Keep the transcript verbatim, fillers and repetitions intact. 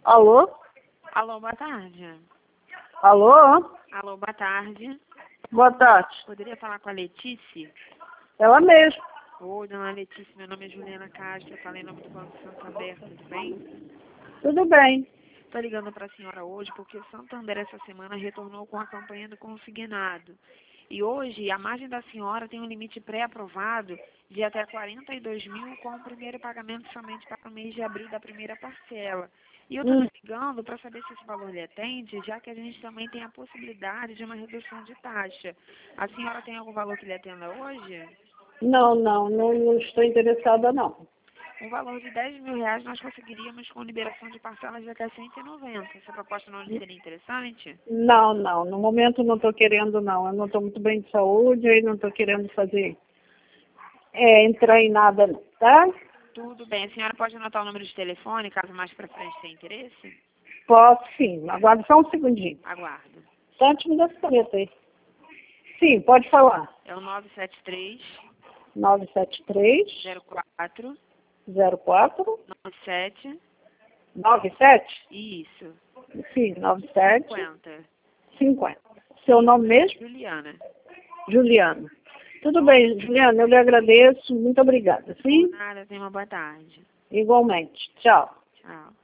Alô? Alô, boa tarde. Alô? Alô, boa tarde. Boa tarde. Poderia falar com a Letícia? Ela mesma. Oi, dona Letícia, meu nome é Juliana Castro, eu falei em nome do Banco Santander, tudo bem? Tudo bem. Estou ligando para a senhora hoje porque o Santander essa semana retornou com a campanha do consignado. E hoje a margem da senhora tem um limite pré-aprovado de até quarenta e dois mil com o primeiro pagamento somente para o mês de abril da primeira parcela. E eu estou Hum. ligando para saber se esse valor lhe atende, já que a gente também tem a possibilidade de uma redução de taxa. A senhora tem algum valor que lhe atenda hoje? Não, não, não, não estou interessada, não. Um valor de dez mil reais nós conseguiríamos com liberação de parcelas de até cento e noventa. Essa proposta não lhe seria interessante? Não, não. No momento não estou querendo, não. Eu não estou muito bem de saúde e não estou querendo fazer, é, entrar em nada, não, tá? Tudo bem. A senhora pode anotar o número de telefone, caso mais para frente tenha interesse? Posso sim. Aguarde só um segundinho. Aguardo. Só antes me dá essa caneta aí. Sim, pode falar. É o nove sete três, nove sete três, zero quatro, zero quatro, nove sete. nove sete? Isso. Sim, nove sete, cinquenta. cinquenta. Seu nome mesmo? Juliana. Juliana. Tudo bem, Juliana, eu lhe agradeço. Muito obrigada, sim? Nada, tenha uma boa tarde. Igualmente. Tchau. Tchau.